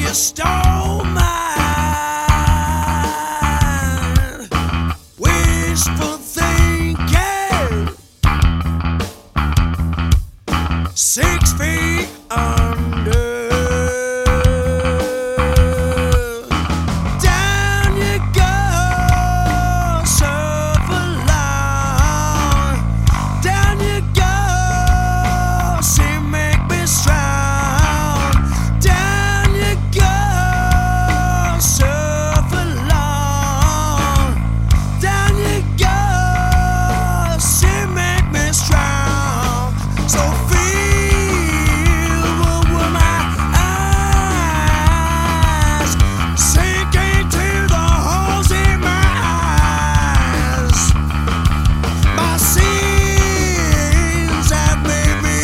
You stole mine. Wishful thinking. 6 feet under. Down you go, suffer long. Down you go, see, make me strong. Down you go, suffer long. Down you go, see, make me strong. So feel with my eyes, sinking to the holes in my eyes. My sins have made me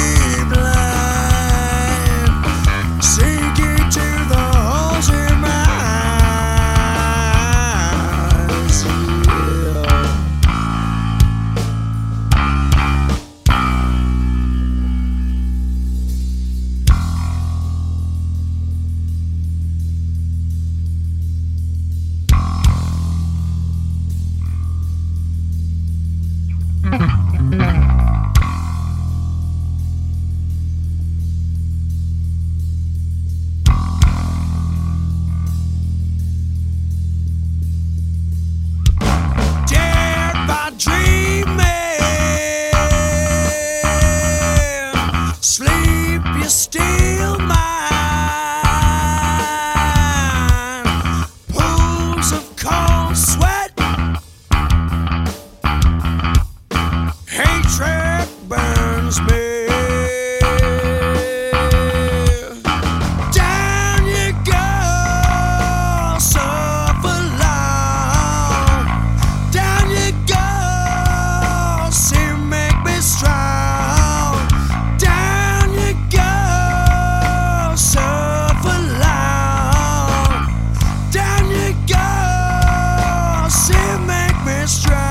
blind, sinking to the holes in my eyes. Yeah. Dared by dreaming, sleep you steal mine. Pools of cold sweat, hatred burns me. Down you go, suffer long. Down you go, see, make me strong. Down you go, suffer long. Down you go, see, make me strong.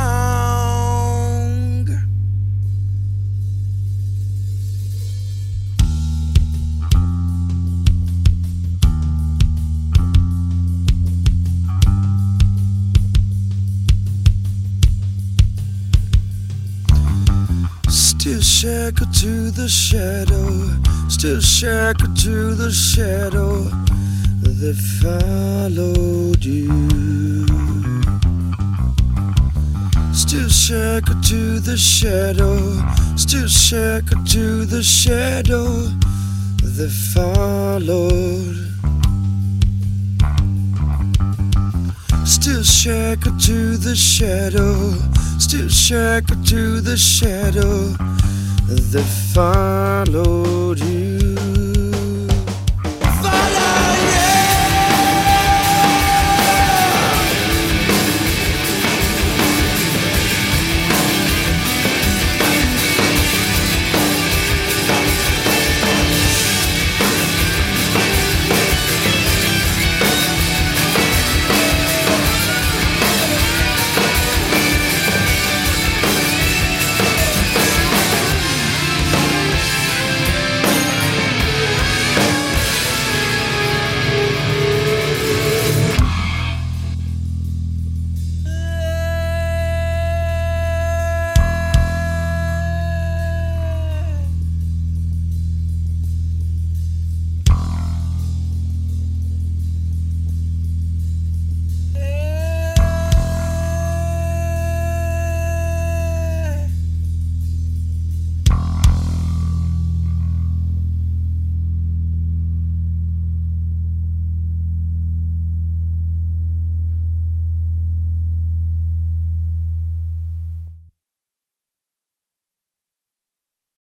Still shackled to the shadow, still shackled to the shadow that followed you. Still shackled to the shadow, still shackled to the shadow that followed. Still shackled to the shadow, still shackled to the shadow that followed you.